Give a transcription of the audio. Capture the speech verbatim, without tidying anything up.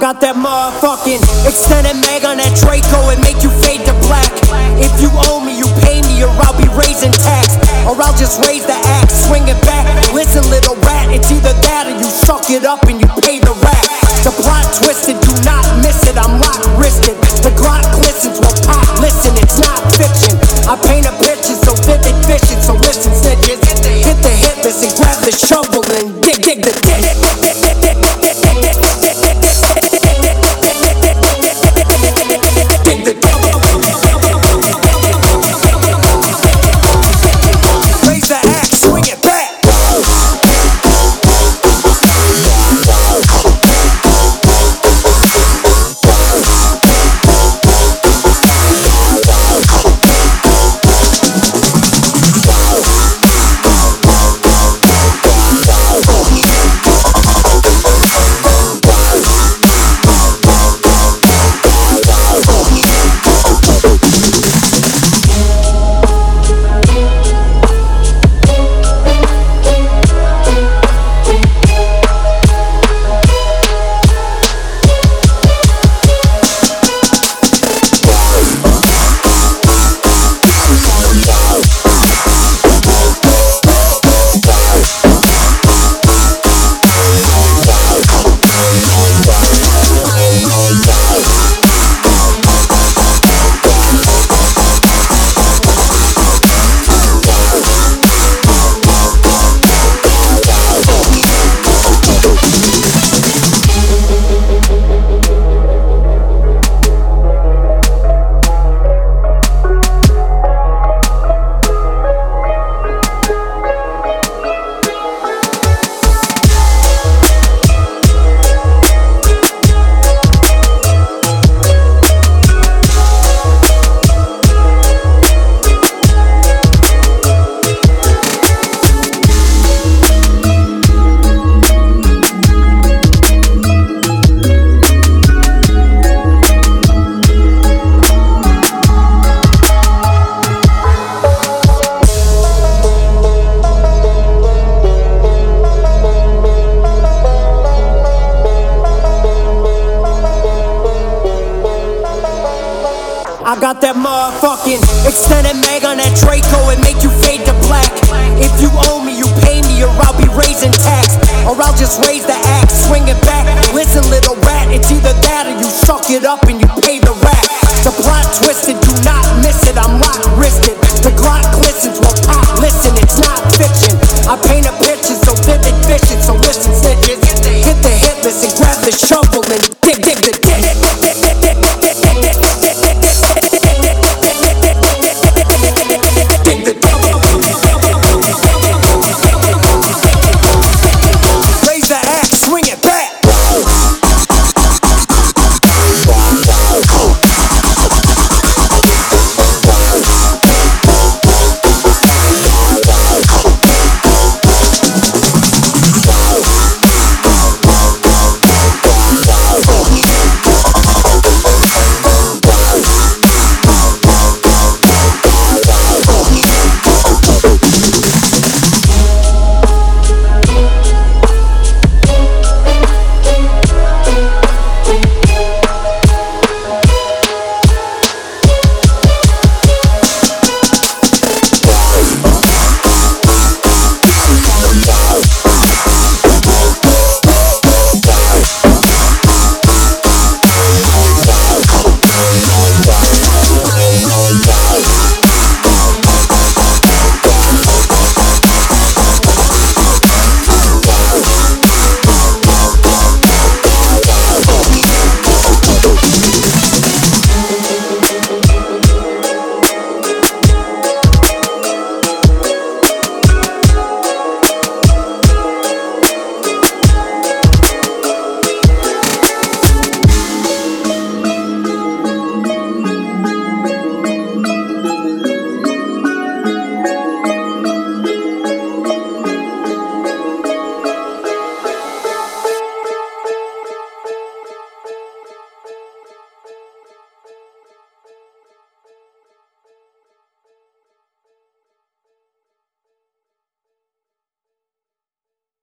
got that motherfucking extended mag on that Draco and make you fade to black. If you owe me, you pay me, or I'll be raising tax, or I'll just raise the axe, swing it back. Listen, little rat, it's either that or you suck it up and you pay the rap. The plot twisted, do not miss it, I'm lock wristed. The Glock glistens, well pop, listen, it's not fiction. I paint a picture so vivid, vision, so listen, snitches. Hit the hit list and grab the shovel and dig, dig the dick. I got that motherfucking extended mag on that Draco and make you fade to black. If you owe me, you pay me, or I'll be raising tax, or I'll just raise the